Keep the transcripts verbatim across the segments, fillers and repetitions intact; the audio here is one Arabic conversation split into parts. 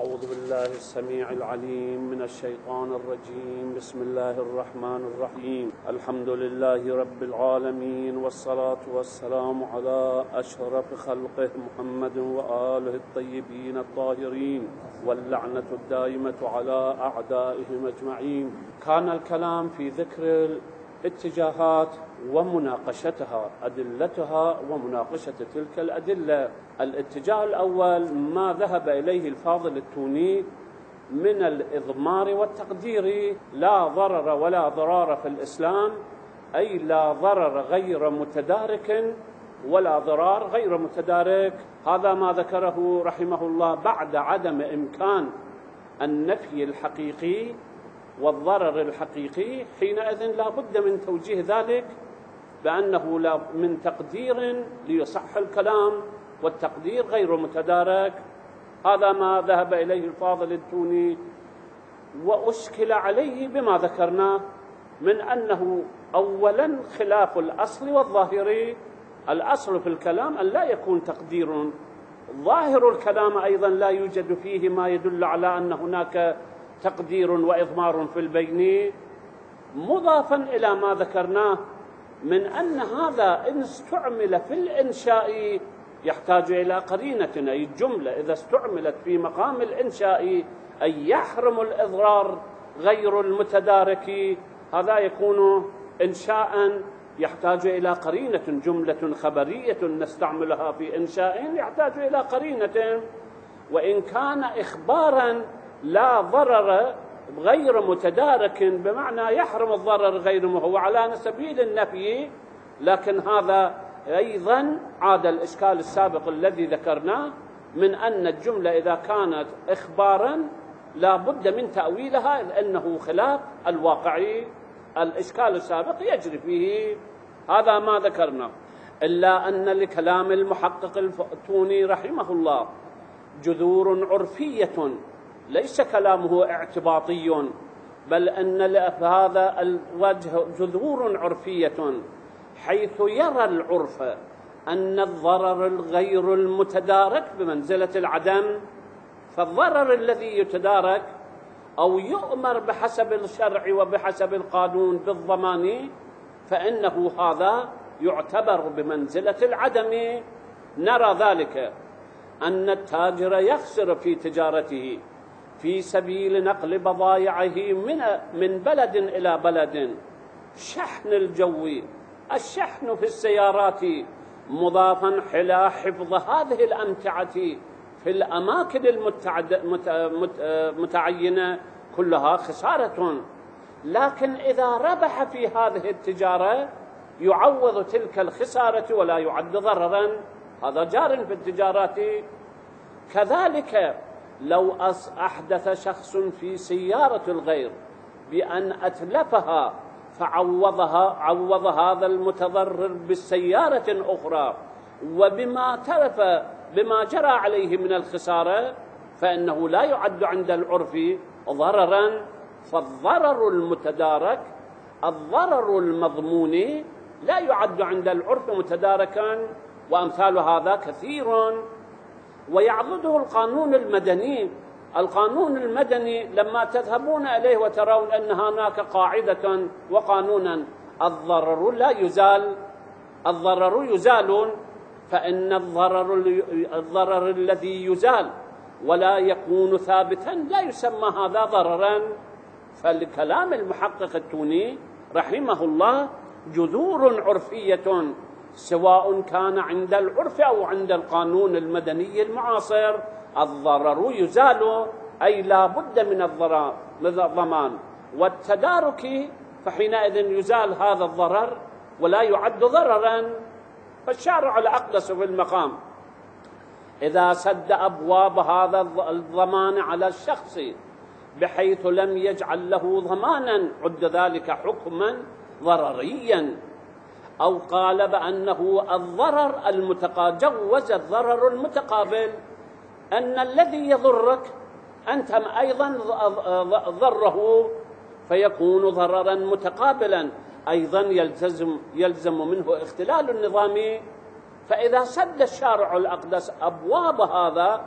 أعوذ بالله السميع العليم من الشيطان الرجيم. بسم الله الرحمن الرحيم. الحمد لله رب العالمين، والصلاة والسلام على أشرف خلقه محمد وآله الطيبين الطاهرين، واللعنة الدائمة على أعدائهم أجمعين. كان الكلام في ذكر الاتجاهات ومناقشتها، أدلتها ومناقشة تلك الأدلة. الاتجاه الأول ما ذهب إليه الفاضل التوني من الإضمار والتقدير: لا ضرر ولا ضرار في الإسلام، أي لا ضرر غير متدارك ولا ضرار غير متدارك. هذا ما ذكره رحمه الله بعد عدم إمكان النفي الحقيقي والضرر الحقيقي. حينئذ لا بد من توجيه ذلك بأنه لا من تقدير ليصح الكلام، والتقدير غير متدارك. هذا ما ذهب إليه الفاضل التوني، وأشكل عليه بما ذكرناه من أنه أولا خلاف الأصل والظاهر. الأصل في الكلام أن لا يكون تقدير، ظاهر الكلام أيضا لا يوجد فيه ما يدل على أن هناك تقدير وإضمار في البين، مضافا إلى ما ذكرناه من أن هذا إن استعمل في الإنشاء يحتاج إلى قرينة، أي الجملة إذا استعملت في مقام الإنشاء أي يحرم الإضرار غير المتدارك، هذا يكون إنشاء يحتاج إلى قرينة. جملة خبرية نستعملها في إنشاء يحتاج إلى قرينة. وإن كان إخبارا لا ضرر غير متدارك بمعنى يحرم الضرر غير هو على سبيل النفي، لكن هذا أيضا عاد الإشكال السابق الذي ذكرناه من أن الجملة إذا كانت إخبارا لا بد من تأويلها لأنه خلاف الواقعي. الإشكال السابق يجري فيه، هذا ما ذكرنا. إلا أن لكلام المحقق التوني رحمه الله جذور عرفية، ليس كلامه اعتباطي، بل أن هذا الوجه جذور عرفية، حيث يرى العرف أن الضرر الغير المتدارك بمنزلة العدم. فالضرر الذي يتدارك أو يؤمر بحسب الشرع وبحسب القانون بالضمان فإنه هذا يعتبر بمنزلة العدم. نرى ذلك أن التاجر يخسر في تجارته في سبيل نقل بضائعه من من بلد إلى بلد، شحن الجو، الشحن في السيارات، مضافا إلى حفظ هذه الأمتعة في الأماكن المتعينة، كلها خسارة. لكن إذا ربح في هذه التجارة يعوض تلك الخسارة ولا يعد ضررا، هذا جار في التجارات. كذلك لو أحدث شخص في سيارة الغير بأن أتلفها فعوضها عوض هذا المتضرر بالسيارة الأخرى وبما تلف بما جرى عليه من الخسارة، فإنه لا يعد عند العرف ضررا. فالضرر المتدارك، الضرر المضمون، لا يعد عند العرف متداركا، وأمثال هذا كثير. ويعضده القانون المدني. القانون المدني لما تذهبون إليه وترون أن هناك قاعدة وقانونا الضرر لا يزال، الضرر يزال، فإن الضرر الضرر الذي يزال ولا يكون ثابتا لا يسمى هذا ضررا. فالكلام المحقق التوني رحمه الله جذور عرفية، سواء كان عند العرف أو عند القانون المدني المعاصر. الضرر يزال، أي لا بد من الضرر من الضمان والتدارك، فحينئذ يزال هذا الضرر ولا يعد ضررا. فالشارع الأقدس في المقام إذا سد أبواب هذا الضمان على الشخص بحيث لم يجعل له ضمانا عد ذلك حكما ضرريا، أو قال بأنه الضرر المتقابل، جوز الضرر المتقابل، أن الذي يضرك أنت أيضا ضره فيكون ضررا متقابلا، أيضا يلزم, يلزم منه اختلال النظام. فإذا سد الشارع الأقدس أبواب هذا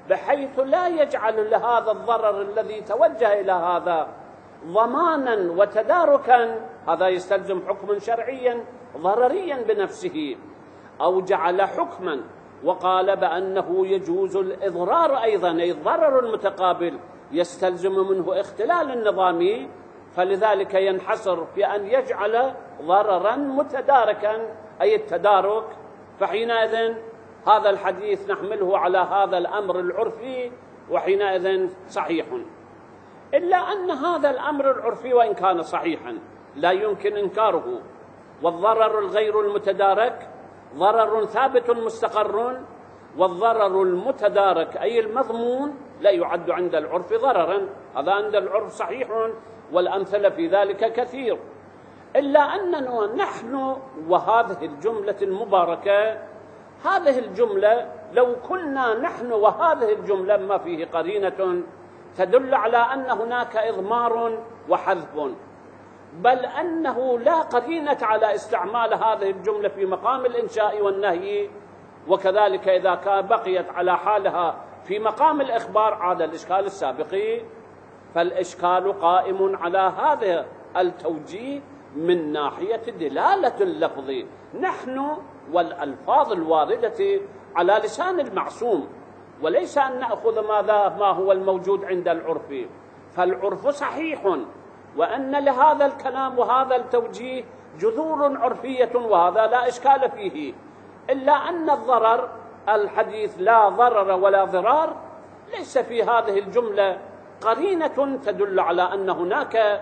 بحيث لا يجعل لهذا الضرر الذي توجه إلى هذا ضمانا وتداركا، هذا يستلزم حكما شرعيا ضرريا بنفسه، أو جعل حكما وقال بأنه يجوز الإضرار أيضا، أي الضرر المتقابل يستلزم منه اختلال النظام، فلذلك ينحصر في أن يجعل ضررا متداركا أي التدارك. فحينئذ هذا الحديث نحمله على هذا الأمر العرفي، وحينئذ صحيح. إلا أن هذا الأمر العرفي وإن كان صحيحا لا يمكن إنكاره، والضرر الغير المتدارك ضرر ثابت مستقر، والضرر المتدارك أي المضمون لا يعد عند العرف ضررا، هذا عند العرف صحيح، والأمثلة في ذلك كثير. إلا أننا نحن وهذه الجملة المباركة، هذه الجملة لو كنا نحن وهذه الجملة ما فيه قرينة تدل على أن هناك إضمار وحذف، بل أنه لا قرينة على استعمال هذه الجملة في مقام الإنشاء والنهي، وكذلك إذا كان بقيت على حالها في مقام الإخبار عاد الإشكال السابق. فالإشكال قائم على هذا التوجيه من ناحية دلالة اللفظ، نحن والألفاظ الواردة على لسان المعصوم، وليس أن نأخذ ماذا ما هو الموجود عند العرف. فالعرف صحيح، وأن لهذا الكلام وهذا التوجيه جذور عرفية، وهذا لا إشكال فيه. إلا أن الضرر الحديث لا ضرر ولا ضرار ليس في هذه الجملة قرينة تدل على أن هناك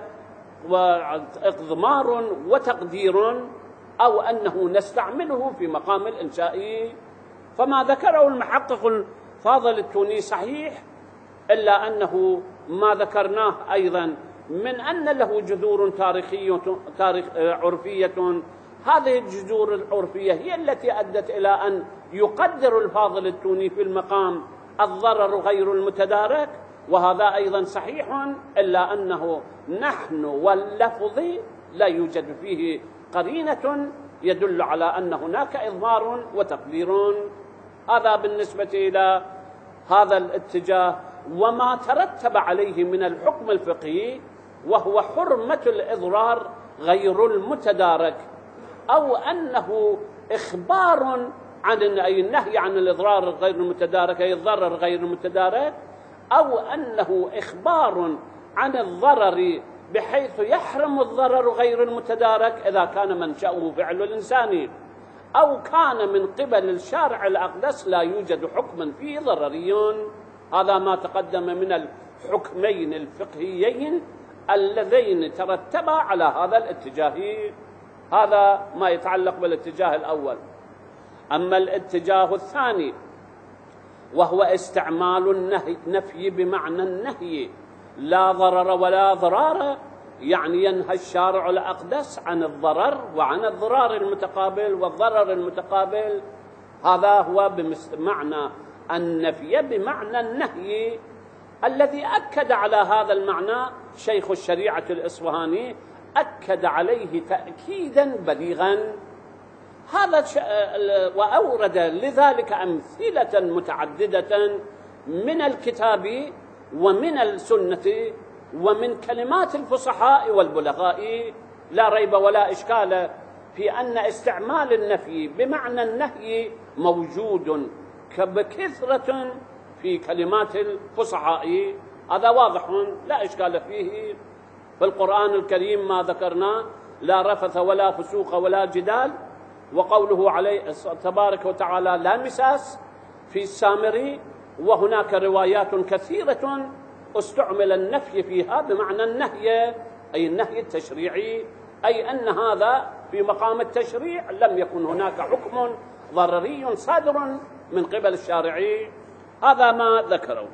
إضمار وتقدير، أو أنه نستعمله في مقام الإنشاء. فما ذكره المحقق الفاضل التوني صحيح، إلا أنه ما ذكرناه أيضا من أن له جذور تاريخية تاريخ عرفية، هذه الجذور العرفية هي التي أدت إلى أن يقدر الفاضل التوني في المقام الضرر غير المتدارك، وهذا أيضا صحيح، إلا أنه نحن واللفظ لا يوجد فيه قرينة يدل على أن هناك إضمار وتقدير. هذا بالنسبة إلى هذا الاتجاه وما ترتب عليه من الحكم الفقهي، وهو حرمة الإضرار غير المتدارك، أو أنه إخبار عن أي النهي عن الإضرار غير المتدارك أي الضرر غير المتدارك، أو أنه إخبار عن الضرر بحيث يحرم الضرر غير المتدارك إذا كان منشأه فعل الإنسان، أو كان من قبل الشارع الأقدس لا يوجد حكما فيه ضرري. هذا ما تقدم من الحكمين الفقهيين اللذين ترتبا على هذا الاتجاه. هذا ما يتعلق بالاتجاه الأول. أما الاتجاه الثاني وهو استعمال النهي نفي بمعنى النهي، لا ضرر ولا ضرار، يعني ينهى الشارع الأقدس عن الضرر وعن الضرار المتقابل والضرر المتقابل. هذا هو بمعنى النفي بمعنى النهي، الذي أكد على هذا المعنى شيخ الشريعة الإصفهاني، أكد عليه تأكيدا بليغا. هذا وأورد لذلك أمثلة متعددة من الكتاب ومن السنة ومن كلمات الفصحاء والبلغاء. لا ريب ولا إشكال في أن استعمال النفي بمعنى النهي موجود بكثرة في كلمات الفصحاء، هذا واضح لا إشكال فيه. في القرآن الكريم ما ذكرنا لا رفث ولا فسوق ولا جدال، وقوله عليه تبارك وتعالى لا مساس في السامري، وهناك روايات كثيرة استعمل النفي فيها بمعنى النهي أي النهي التشريعي، أي أن هذا في مقام التشريع لم يكن هناك حكم ضرري صادر من قبل الشارعي. هذا ما ذكروا.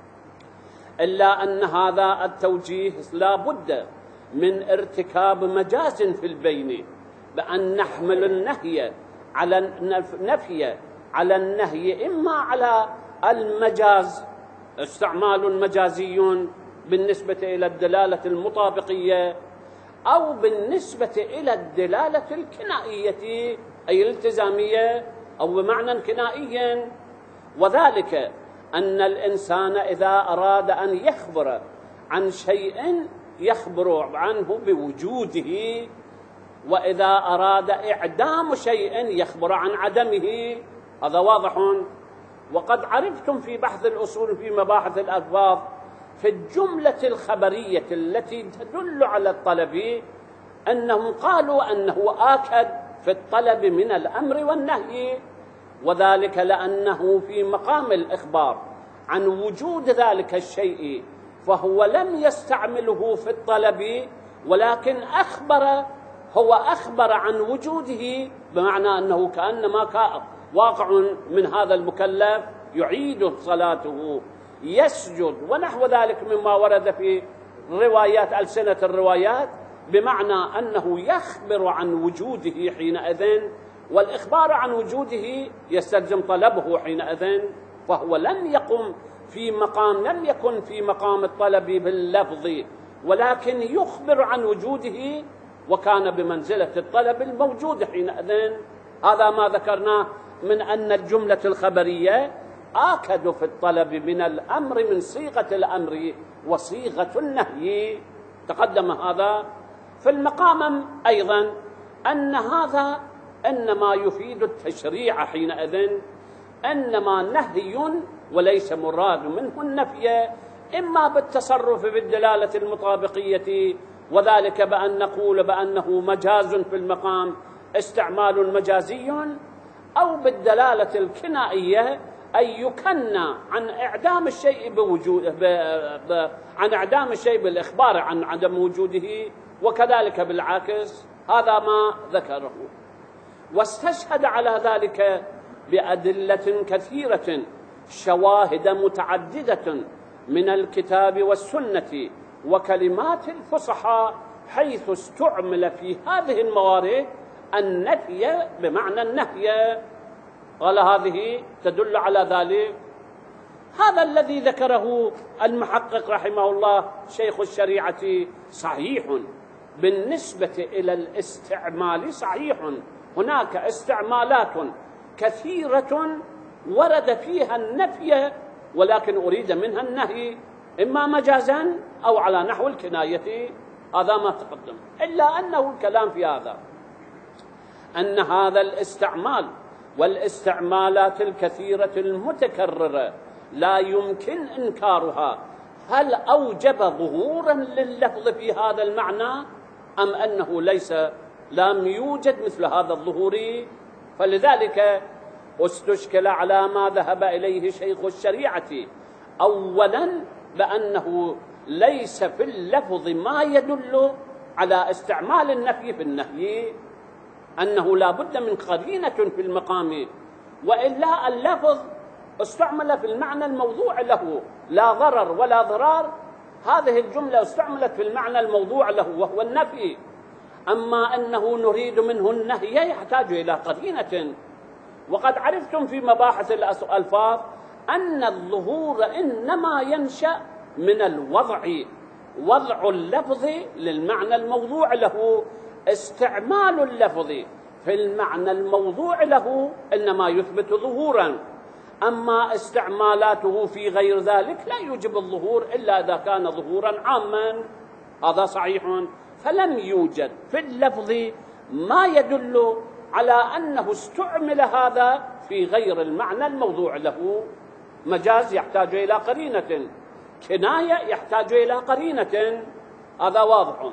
إلا أن هذا التوجيه لا بد من ارتكاب مجاز في البين، بأن نحمل النهي على النفي على النهي، إما على المجاز استعمال مجازي بالنسبة إلى الدلالة المطابقية، أو بالنسبة إلى الدلالة الكنائية أي الالتزامية، أو بمعنى كنائي، وذلك أن الإنسان إذا أراد أن يخبر عن شيء يخبر عنه بوجوده، وإذا أراد إعدام شيء يخبر عن عدمه. هذا واضح. وقد عرفتم في بحث الأصول في مباحث الألفاظ في الجملة الخبرية التي تدل على الطلب أنهم قالوا أنه آكد في الطلب من الأمر والنهي، وذلك لأنه في مقام الإخبار عن وجود ذلك الشيء، فهو لم يستعمله في الطلب ولكن أخبر هو أخبر عن وجوده، بمعنى أنه كأنما كان واقع من هذا المكلف يعيد صلاته، يسجد ونحو ذلك مما ورد في روايات ألسنة الروايات، بمعنى أنه يخبر عن وجوده حينئذ، والإخبار عن وجوده يستلزم طلبه حينئذ، فهو لم يقم في مقام لم يكن في مقام الطلب باللفظ، ولكن يخبر عن وجوده وكان بمنزلة الطلب الموجود حينئذ. هذا ما ذكرناه من أن الجملة الخبرية آكد في الطلب من الأمر من صيغة الأمر وصيغة النهي، تقدم هذا. في المقام أيضا أن هذا إنما يفيد التشريع حينئذ، إنما نهي وليس مراد منه النفي، إما بالتصرف بالدلالة المطابقية، وذلك بأن نقول بأنه مجاز في المقام استعمال مجازي، أو بالدلالة الكنائية أي يكنى عن إعدام الشيء بوجود ب... ب... عن إعدام الشيء بالإخبار عن عدم وجوده، وكذلك بالعكس. هذا ما ذكره، واستشهد على ذلك بأدلة كثيرة شواهد متعددة من الكتاب والسنة وكلمات الفصحاء، حيث استعمل في هذه الموارد النفي بمعنى النهي. قال هذه تدل على ذلك. هذا الذي ذكره المحقق رحمه الله شيخ الشريعة صحيح بالنسبة إلى الاستعمال، صحيح. هناك استعمالات كثيرة ورد فيها النفي ولكن أريد منها النهي، إما مجازا أو على نحو الكناية، هذا ما تقدم. إلا أنه الكلام في هذا أن هذا الاستعمال والاستعمالات الكثيرة المتكررة لا يمكن إنكارها. هل أوجب ظهورا لللفظ في هذا المعنى أم أنه ليس لم يوجد مثل هذا الظهور؟ فلذلك استشكل على ما ذهب إليه شيخ الشريعة، أولا بأنه ليس في اللفظ ما يدل على استعمال النفي في النهي، أنه لا بد من قرينة في المقام، وإلا اللفظ استعمل في المعنى الموضوع له، لا ضرر ولا ضرار. هذه الجملة استعملت في المعنى الموضوع له وهو النفي، أما أنه نريد منه النهي يحتاج إلى قرينة. وقد عرفتم في مباحث الألفاظ أن الظهور إنما ينشأ من الوضع، وضع اللفظ للمعنى الموضوع له، استعمال اللفظ في المعنى الموضوع له إنما يثبت ظهورا، أما استعمالاته في غير ذلك لا يوجب الظهور إلا إذا كان ظهورا عاما. هذا صحيح. فلم يوجد في اللفظ ما يدل على أنه استعمل هذا في غير المعنى الموضوع له. مجاز يحتاج إلى قرينة، كناية يحتاج إلى قرينة، هذا واضح.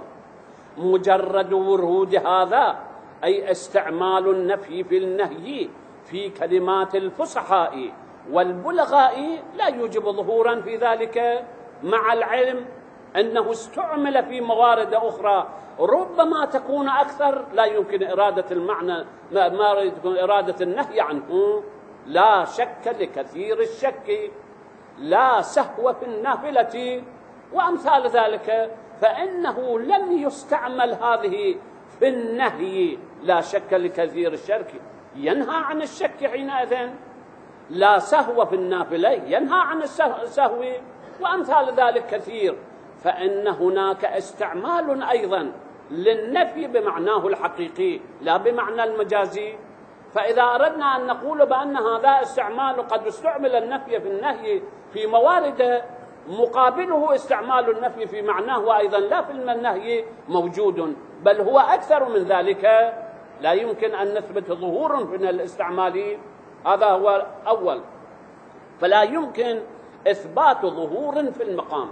مجرد ورود هذا أي استعمال النفي في النهي في كلمات الفصحاء والبلغاء لا يوجب ظهورا في ذلك، مع العلم أنه استعمل في موارد أخرى ربما تكون أكثر لا يمكن إرادة المعنى ما يكون إرادة النهي عنه. لا شك لكثير الشك، لا سهو في النافلة وأمثال ذلك، فإنه لم يستعمل هذه في النهي. لا شك لكثير الشك ينهى عن الشك حينئذ، لا سهو في النافلة ينهى عن السهو وأمثال ذلك كثير. فإن هناك استعمال أيضا للنفي بمعناه الحقيقي لا بمعنى المجازي. فإذا أردنا أن نقول بأن هذا استعمال قد استعمل النفي في النهي في موارد مقابله استعمال النفي في معناه وأيضا لا في النهي موجود، بل هو أكثر من ذلك، لا يمكن أن نثبت ظهور من الاستعمال. هذا هو أول، فلا يمكن إثبات ظهور في المقام،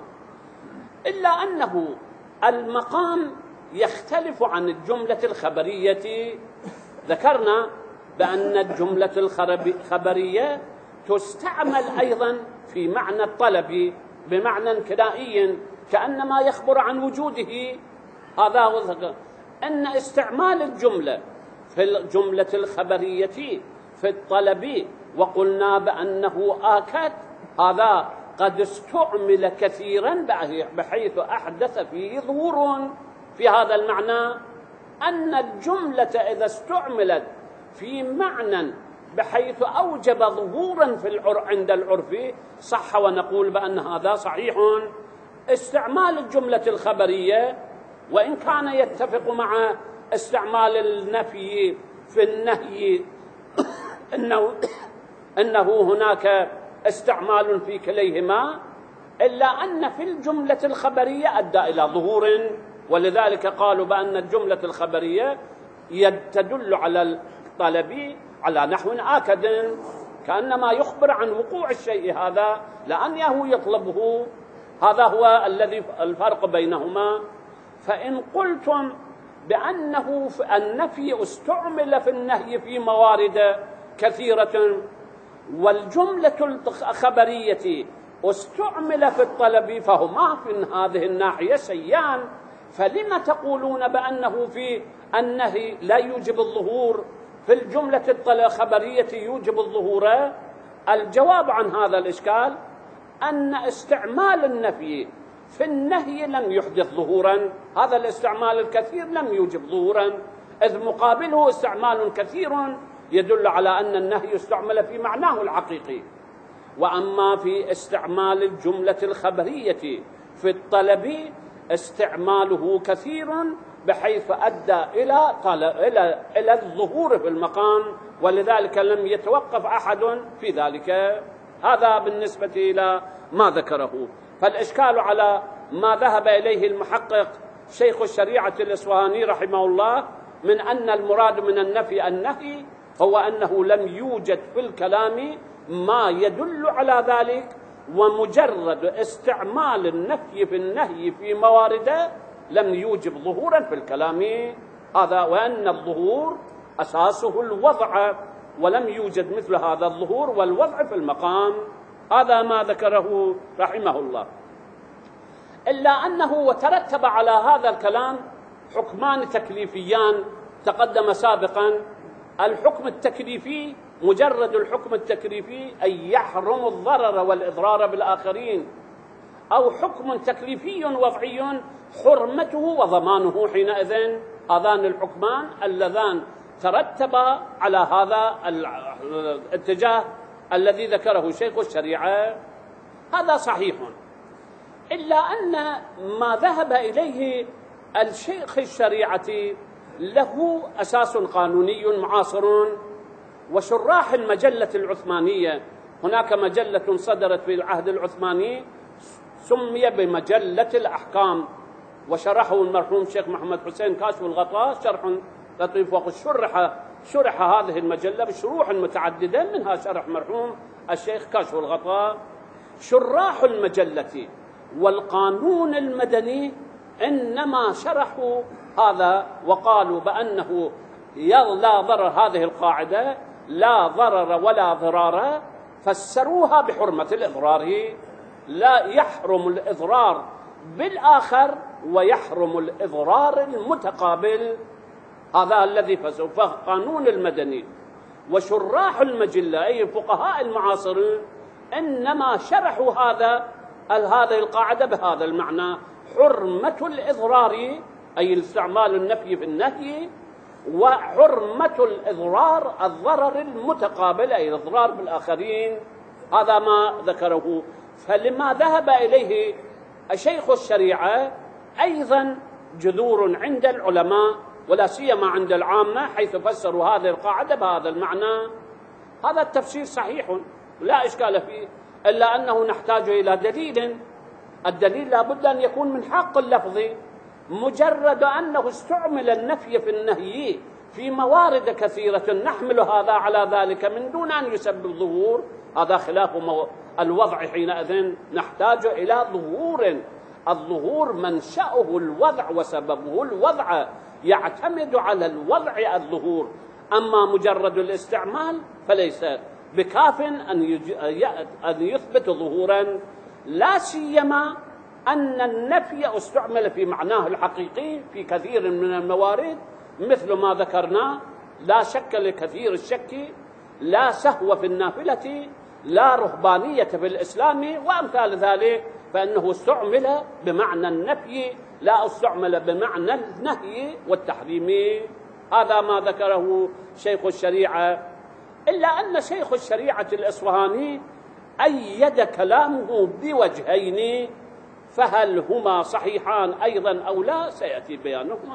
إلا أنه المقام يختلف عن الجملة الخبرية. ذكرنا بأن الجملة الخبرية تستعمل أيضا في معنى الطلب بمعنى كنائي كأنما يخبر عن وجوده. هذا هو أن استعمال الجملة في الجملة الخبرية في الطلب، وقلنا بأنه آكد، هذا قد استعمل كثيرا بحيث أحدث فيه ظهور. في هذا المعنى أن الجملة إذا استعملت في معنى بحيث أوجب ظهورا في العر عند العرف صح، ونقول بأن هذا صحيح. استعمال الجملة الخبرية وإن كان يتفق مع استعمال النفي في النهي إنه, إنه هناك استعمال في كليهما، إلا أن في الجملة الخبرية أدى إلى ظهور، ولذلك قالوا بأن الجملة الخبرية تدل على الطلب على نحو آكد، كأنما يخبر عن وقوع الشيء هذا لأنه يطلبه. هذا هو الذي الفرق بينهما. فإن قلتم بأنه النفي استعمل في النهي في موارد كثيرة والجملة الخبرية استعمل في الطلب، فهما في هذه الناحية سيان، فلما تقولون بأنه في النهي لا يوجب الظهور، في الجملة الخبرية يوجب الظهور؟ الجواب عن هذا الإشكال أن استعمال النفي في النهي لم يحدث ظهورا، هذا الاستعمال الكثير لم يوجب ظهورا، إذ مقابله استعمال كثير يدل على أن النهي استعمل في معناه الحقيقي. وأما في استعمال الجملة الخبرية في الطلب استعماله كثير بحيث أدى إلى إلى إلى الظهور في المقام، ولذلك لم يتوقف أحد في ذلك. هذا بالنسبة إلى ما ذكره. فالإشكال على ما ذهب إليه المحقق شيخ الشريعة الإصفهاني رحمه الله من أن المراد من النفي النهي، هو أنه لم يوجد في الكلام ما يدل على ذلك، ومجرد استعمال النفي في النهي في موارده لم يوجب ظهورا في الكلام هذا، وأن الظهور أساسه الوضع، ولم يوجد مثل هذا الظهور والوضع في المقام. هذا ما ذكره رحمه الله. إلا أنه وترتب على هذا الكلام حكمان تكليفيان تقدم سابقا. الحكم التكليفي مجرد الحكم التكليفي أي يحرم الضرر والإضرار بالآخرين، أو حكم تكليفي وضعي حرمته وضمانه حينئذ. هذان الحكمان اللذان ترتبا على هذا الاتجاه الذي ذكره شيخ الشريعة، هذا صحيح. إلا أن ما ذهب إليه الشيخ الشريعة له أساس قانوني معاصر، وشراح المجلة العثمانية، هناك مجلة صدرت في العهد العثماني سمي بمجلة الأحكام، وشرحه المرحوم شيخ محمد حسين كاشف الغطاء شرح لطيف، وقد شرح شرح هذه المجلة بشروح متعددة، منها شرح مرحوم الشيخ كاشف الغطاء. شراح المجلة والقانون المدني إنما شرحوا هذا وقالوا بأنه لا ضرر، هذه القاعدة لا ضرر ولا ضرار، فسروها بحرمة الإضرار، لا يحرم الإضرار بالآخر ويحرم الإضرار المتقابل. هذا الذي فسروا. فقانون المدني وشراح المجلة أي فقهاء المعاصرين إنما شرحوا هذا هذه القاعدة بهذا المعنى: حرمة الإضرار أي استعمال النفي في النهي، وحرمة الإضرار الضرر المتقابل أي الإضرار بالآخرين. هذا ما ذكره. فلما ذهب إليه شيخ الشريعة أيضا جذور عند العلماء ولا سيما عند العامة حيث فسروا هذه القاعدة بهذا المعنى. هذا التفسير صحيح لا إشكال فيه، إلا أنه نحتاج إلى دليل. الدليل لابد أن يكون من حق اللفظ. مجرد أنه استعمل النفي في النهي في موارد كثيرة نحمل هذا على ذلك من دون أن يسبب ظهور، هذا خلاف الوضع. حينئذ نحتاج إلى ظهور. الظهور منشأه الوضع وسببه الوضع، يعتمد على الوضع الظهور. أما مجرد الاستعمال فليس بكاف أن يثبت ظهورا، لا سيما أن النفي استعمل في معناه الحقيقي في كثير من الموارد، مثل ما ذكرنا: لا شك لكثير الشك، لا سهو في النافلة، لا رهبانية في الإسلام، وأمثال ذلك. فإنه استعمل بمعنى النفي، لا استعمل بمعنى النهي والتحريم. هذا ما ذكره شيخ الشريعة. إلا أن شيخ الشريعة الإصفهاني أيد كلامه بوجهين، فهل هما صحيحان أيضا أو لا سيأتي بيانهما.